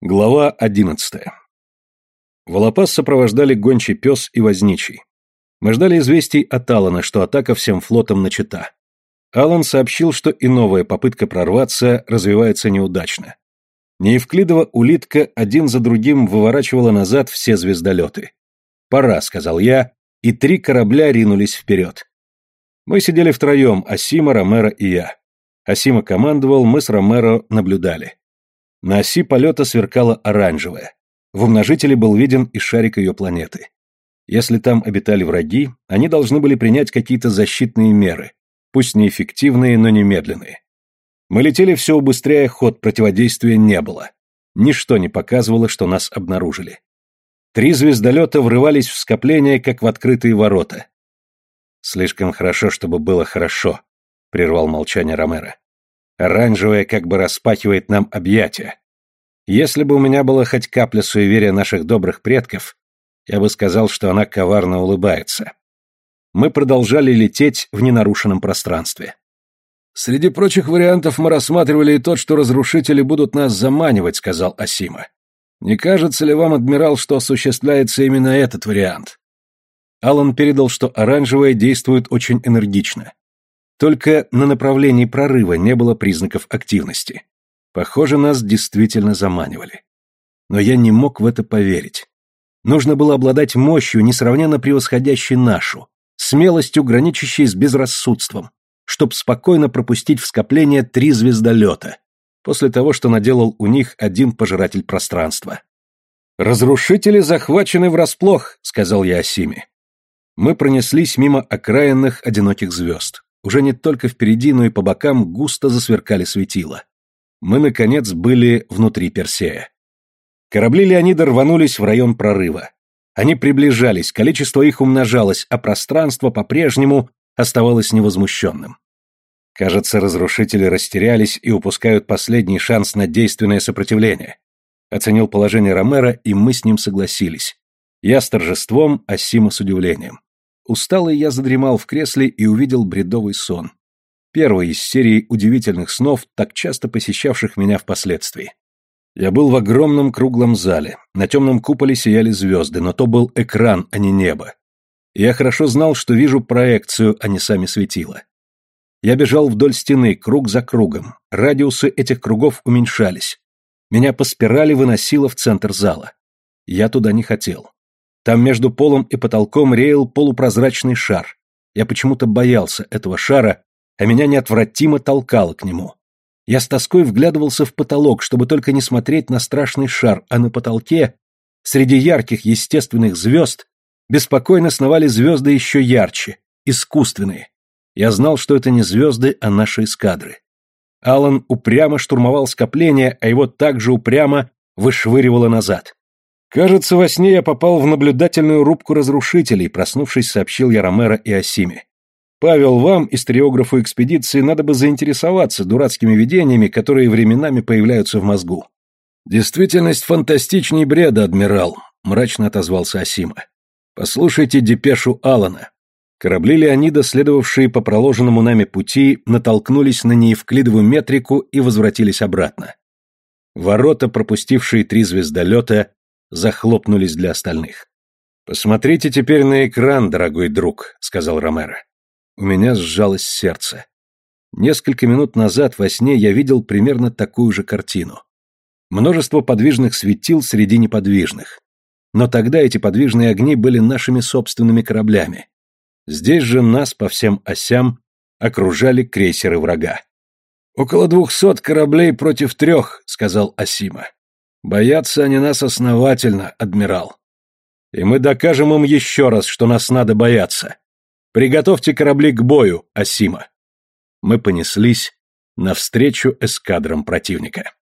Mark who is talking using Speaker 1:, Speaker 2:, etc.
Speaker 1: Глава 11. Волопас сопровождали гончий пес и возничий. Мы ждали известий от Алана, что атака всем флотом начата. Алан сообщил, что и новая попытка прорваться развивается неудачно. Неевклидова улитка один за другим выворачивала назад все звездолеты. «Пора», — сказал я, и 3 корабля ринулись вперед. Мы сидели втроем, Асима, Ромеро и я. Асима командовал, мы с Ромеро наблюдали. На оси полета сверкало оранжевое. В умножителе был виден и шарик ее планеты. Если там обитали враги, они должны были принять какие-то защитные меры, пусть неэффективные, но немедленные. Мы летели все убыстряя ход, противодействия не было. Ничто не показывало, что нас обнаружили. 3 звездолета врывались в скопление, как в открытые ворота. «Слишком хорошо, чтобы было хорошо», — прервал молчание Ромеро. «Оранжевое как бы распахивает нам объятия. Если бы у меня была хоть капля суеверия наших добрых предков, я бы сказал, что она коварно улыбается». Мы продолжали лететь в ненарушенном пространстве. «Среди прочих вариантов мы рассматривали и тот, что разрушители будут нас заманивать», — сказал Асима. «Не кажется ли вам, адмирал, что осуществляется именно этот вариант?» Алан передал, что оранжевое действует очень энергично. Только на направлении прорыва не было признаков активности. Похоже, нас действительно заманивали. Но я не мог в это поверить. Нужно было обладать мощью, несравненно превосходящей нашу, смелостью, граничащей с безрассудством, чтобы спокойно пропустить в скопление 3 звездолета, после того, что наделал у них один пожиратель пространства. «Разрушители захвачены врасплох», — сказал я Асиме. Мы пронеслись мимо окраинных одиноких звезд. Уже не только впереди, но и по бокам густо засверкали светила. Мы, наконец, были внутри Персея. Корабли Леонида рванулись в район прорыва. Они приближались, количество их умножалось, а пространство по-прежнему оставалось невозмущенным. Кажется, разрушители растерялись и упускают последний шанс на действенное сопротивление. Оценил положение Ромеро, и мы с ним согласились. Я с торжеством, Асима с удивлением. Усталый я задремал в кресле и увидел бредовый сон. Первый из серии удивительных снов, так часто посещавших меня впоследствии. Я был в огромном круглом зале. На темном куполе сияли звезды, но то был экран, а не небо. Я хорошо знал, что вижу проекцию, а не сами светила. Я бежал вдоль стены, круг за кругом. Радиусы этих кругов уменьшались. Меня по спирали выносило в центр зала. Я туда не хотел. Там между полом и потолком реял полупрозрачный шар. Я почему-то боялся этого шара, а меня неотвратимо толкало к нему. Я с тоской вглядывался в потолок, чтобы только не смотреть на страшный шар, а на потолке, среди ярких естественных звезд, беспокойно сновали звезды еще ярче, искусственные. Я знал, что это не звезды, а наши эскадры. Алан упрямо штурмовал скопление, а его также упрямо вышвыривало назад. «Кажется, во сне я попал в наблюдательную рубку разрушителей», проснувшись, сообщил я Ромеро и Асиме. «Павел, вам, историографу экспедиции, надо бы заинтересоваться дурацкими видениями, которые временами появляются в мозгу». «Действительность фантастичней бреда, адмирал», — мрачно отозвался Асима. «Послушайте депешу Алана». Корабли Леонида, следовавшие по проложенному нами пути, натолкнулись на неевклидовую метрику и возвратились обратно. Ворота, пропустившие 3 звездолета, захлопнулись для остальных. «Посмотрите теперь на экран, дорогой друг», — сказал Ромеро. У меня сжалось сердце. Несколько минут назад во сне я видел примерно такую же картину. Множество подвижных светил среди неподвижных. Но тогда эти подвижные огни были нашими собственными кораблями. Здесь же нас по всем осям окружали крейсеры врага. «Около 200 кораблей против 3», — сказал Асима. «Боятся они нас основательно, адмирал. И мы докажем им еще раз, что нас надо бояться. Приготовьте корабли к бою, Асима». Мы понеслись навстречу эскадрам противника.